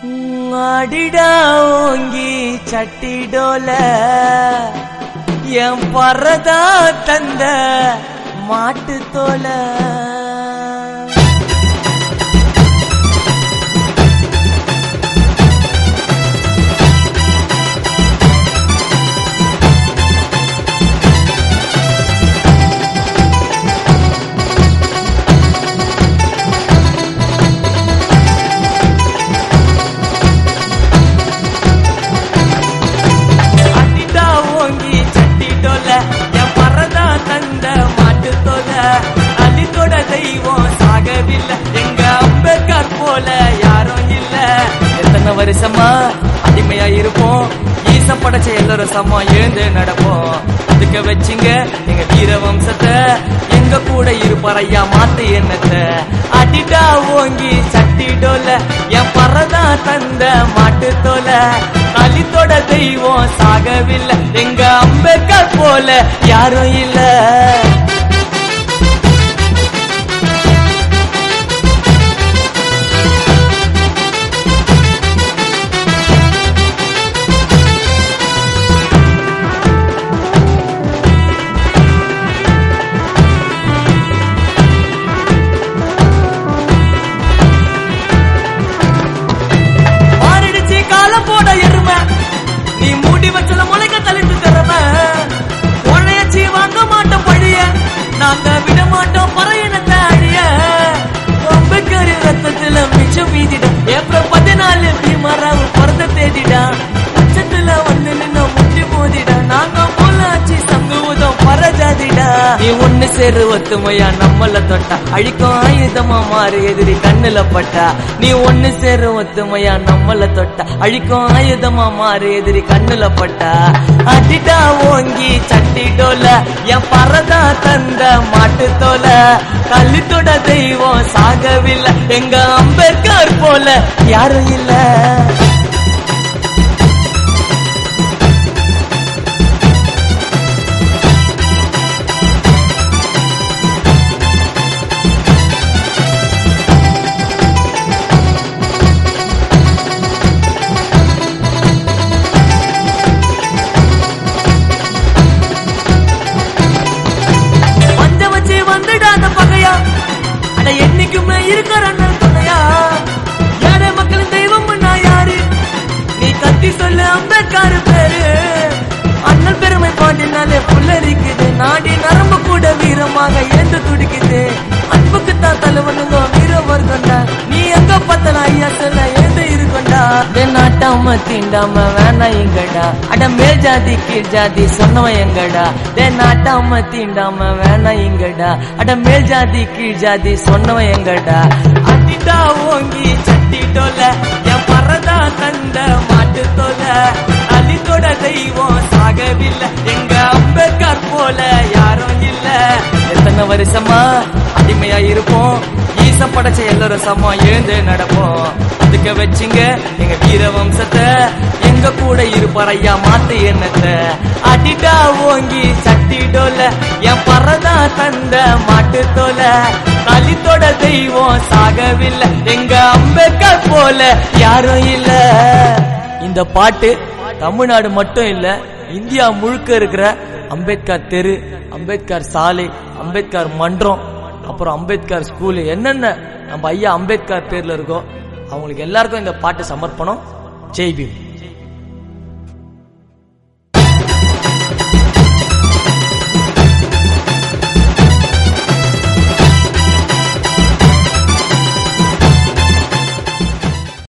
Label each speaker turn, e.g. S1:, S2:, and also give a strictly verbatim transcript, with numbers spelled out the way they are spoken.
S1: அடிடா ஓங்கி சட்டிடோல என் பறதா தந்த மாட்டு தோல வருஷமா அடிமையா இருப்போம் ஈசம் படைச்ச எல்லாரும் சமா எழுந்து நடப்போம் அதுக்க வச்சுங்க எங்க வீர வம்சத்தை எங்க கூட இருப்பார் ஐயா மாத்து எண்ணத்தை அடிடா ஓங்கி சட்டிடோல என் பறதா தந்த மாட்டு தோல தலித்தோட தெய்வம் சாகவில்லை எங்க அம்பேத்கர் போல யாரும் இல்ல நீ மூடி வச்சல முளைக்க தளித்து தரம உழையச்சி வாங்க மாட்டோம் பழிய நாங்க விட மாட்டோம் பறையினத்தை அழிய அம்பேத்கர் ரத்தத்துல மிச்சம் மீதிட ஏப்ரல் பதினாலு பீமராவு பிறந்த தேதிடா உச்சத்துல வந்து நின்ன முட்டி போதிடா நாங்க போலாச்சி சங்குவதம் பரஜாதிடா நீ ஒண்ணு சேரு ஒத்துமையா நம்மள தொட்டா அழிக்கும் ஆயுதமா மாறு எதிரி கண்ணுல பட்டா நீ ஒண்ணு சேரு ஒத்துமையா நம்மள தொட்டா அழிக்கும் ஆயுதமா மாறு எதிரி கண்ணுல பட்டா அடிடா ஓங்கி சட்டிடோல என் பறதா தந்த மாட்டு தோல கல்லித்தோட தெய்வம் சாகவில்லை எங்க அம்பேத்கர் போல யாரும் இல்ல என்னைக்குமே இருக்கிற துணையா யார மக்களின் தெய்வம் யாரு நீ கத்தி சொல்லு அம்பேத்கர் பேரு அண்ணன் பெருமை பாட்டினாலே புல்லரிக்குது நாடி நரம்பு கூட வீரமாக ஏந்து துடிக்குது அன்புக்குத்தான் தலைவனுங்க வீரவர் கொண்டா நீ எங்க பத்தல ஐயா சொல்ல ஏந்து இருக்கொண்டா நாட்டாம தீண்டாம வேணா எங்கடா அட மேல் ஜாதி கீழ் ஜாதி சொன்னவன் எங்கடா டே நாட்டாம தீண்டாம வேணா எங்கடா அட மேல் ஜாதி கீழ் ஜாதி சொன்னவன் எங்கடா அடிடா ஓங்கி சட்டிடோல என் பறதா தந்த மாட்டு தோல அலித்தோட தெய்வம் சாகவில்லை எங்க அம்பேத்கர் போல யாரும் இல்ல எத்தனை வருஷமா அடிமையா இருப்போம் ஈசம் படைச்ச எல்லாரும் சமா எழுந்து நடப்போம் அதுக்க வச்சுங்க எங்க வீர வம்சத்தை எங்க கூட இருப்பார் ஐயா மாத்து எண்ணத்தை அடிடா ஓங்கி சட்டிடோல என் பறதா தந்த மாட்டு தோல தலித்தோட தெய்வம் சாகவில்லை எங்க அம்பேத்கர் போல யாரும் இல்ல இந்த பாட்டு தமிழ்நாடு மட்டும் இல்ல இந்தியா முழுக்க இருக்கிற அம்பேத்கர் தெரு அம்பேத்கர் சாலை அம்பேத்கர் மன்றம் அப்புறம் அம்பேத்கர் ஸ்கூல் என்னென்ன நம்ம ஐயா அம்பேத்கர் பேர்ல இருக்கோ அவங்களுக்கு எல்லாருக்கும் இந்த பாட்டு சமர்ப்பணம். ஜெய் பீம்.